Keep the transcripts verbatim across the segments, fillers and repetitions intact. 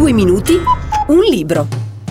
Due minuti, un libro.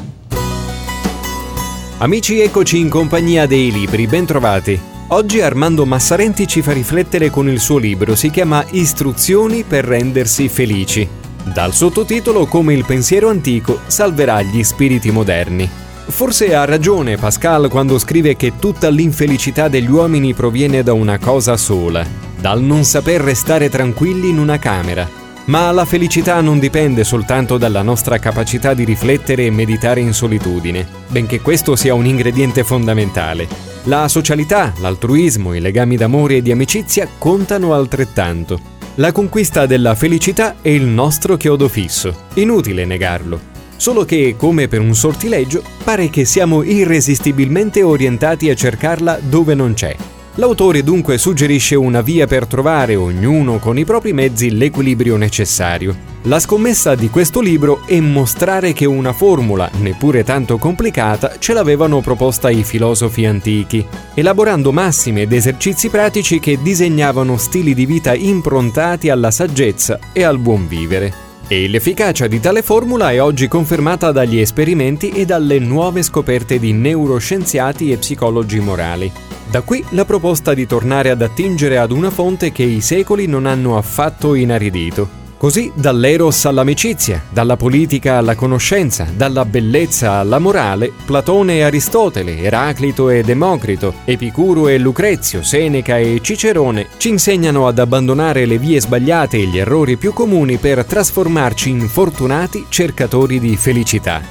Amici, eccoci in compagnia dei libri, bentrovati. Oggi Armando Massarenti ci fa riflettere con il suo libro, si chiama Istruzioni per rendersi felici. Dal sottotitolo Come il pensiero antico salverà gli spiriti moderni. Forse ha ragione Pascal quando scrive che tutta l'infelicità degli uomini proviene da una cosa sola, dal non saper restare tranquilli in una camera. Ma la felicità non dipende soltanto dalla nostra capacità di riflettere e meditare in solitudine, benché questo sia un ingrediente fondamentale. La socialità, l'altruismo, i legami d'amore e di amicizia contano altrettanto. La conquista della felicità è il nostro chiodo fisso, inutile negarlo. Solo che, come per un sortileggio, pare che siamo irresistibilmente orientati a cercarla dove non c'è. L'autore dunque suggerisce una via per trovare, ognuno con i propri mezzi, l'equilibrio necessario. La scommessa di questo libro è mostrare che una formula, neppure tanto complicata, ce l'avevano proposta i filosofi antichi, elaborando massime ed esercizi pratici che disegnavano stili di vita improntati alla saggezza e al buon vivere. E l'efficacia di tale formula è oggi confermata dagli esperimenti e dalle nuove scoperte di neuroscienziati e psicologi morali. Da qui la proposta di tornare ad attingere ad una fonte che i secoli non hanno affatto inaridito. Così dall'eros all'amicizia, dalla politica alla conoscenza, dalla bellezza alla morale, Platone e Aristotele, Eraclito e Democrito, Epicuro e Lucrezio, Seneca e Cicerone ci insegnano ad abbandonare le vie sbagliate e gli errori più comuni per trasformarci in fortunati cercatori di felicità.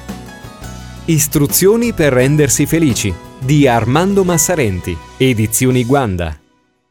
Istruzioni per rendersi felici di Armando Massarenti, Edizioni Guanda.